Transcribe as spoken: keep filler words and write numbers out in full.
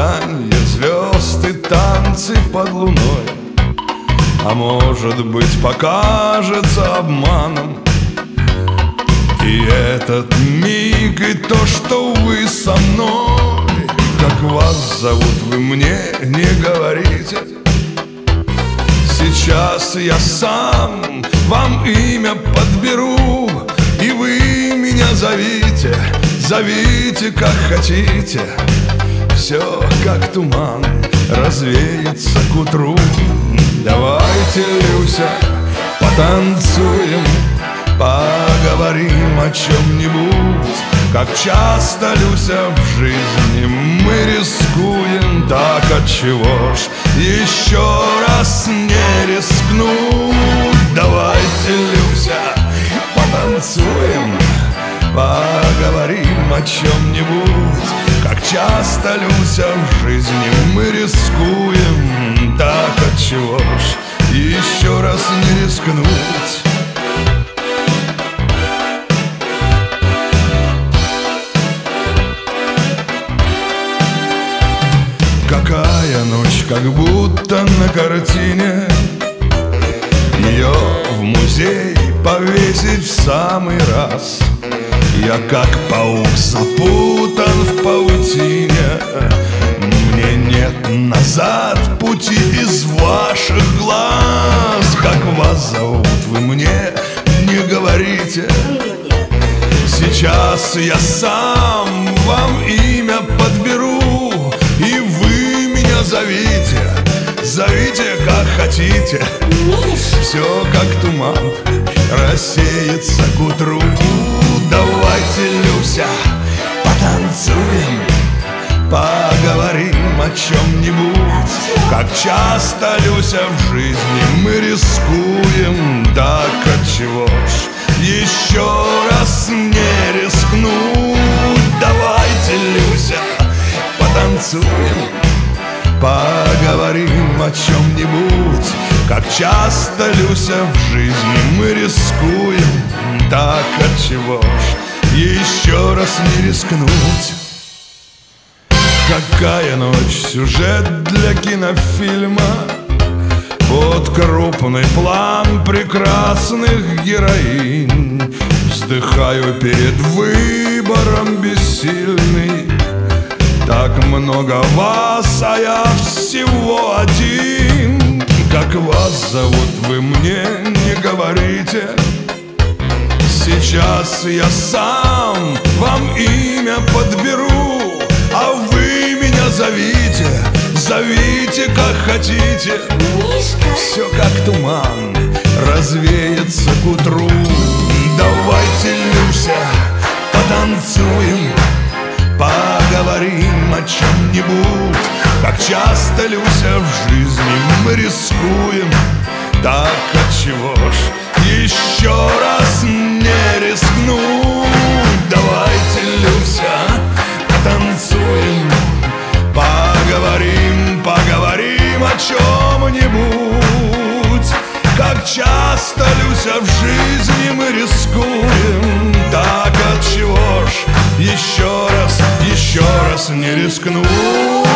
мерцанье звезд и танцы под луной. А может быть, покажется обманом и этот миг, и то, что вы со мной. Как вас зовут, вы мне не говорите. Сейчас я сам вам имя подберу, и вы меня зовите, зовите как хотите. Все как туман развеется к утру. Давайте, Люся, потанцуем, поговорим о чем-нибудь. Как часто, Люся, в жизни мы рискуем, так отчего ж еще раз не рискнуть? Давайте, Люся, потанцуем, поговорим о чем-нибудь. Как часто, Люся, в жизни мы рискуем, так отчего ж еще раз не рискнуть? Какая ночь, как будто на картине. Ее в музей повесить в самый раз. Я как паук запутан в паутине. Мне нет назад пути из ваших глаз. Как вас зовут, вы мне не говорите. Сейчас я сам вам имя подберу, и вы меня зовите, зовите как хотите. Все как туман рассеется к утру. Давайте, Люся, потанцуем, поговорим о чем-нибудь. Как часто, Люся, в жизни мы рискуем, так отчего ж еще раз не рискнуть? Давайте, Люся, потанцуем, поговорим о чем-нибудь. Как часто, Люся, в жизни мы рискуем, так отчего ж еще раз не рискнуть? Какая ночь, сюжет для кинофильма. Вот крупный план прекрасных героинь. Вздыхаю перед выбором бессильный. Так много вас, а я всего один. Как вас зовут, вы мне не говорите. Сейчас я сам вам имя подберу, а вы меня зовите, зовите как хотите. Мишка. Все как туман развеется к утру. Давайте, Люся, потанцуем, поговорим о чем-нибудь. Как часто, Люся, в жизни мы рискуем, так отчего ж еще раз не рискнуть? Давайте, Люся, потанцуем, поговорим, поговорим о чем-нибудь. Как часто, Люся, в жизни мы рискуем, так отчего ж еще раз, еще раз не рискнуть?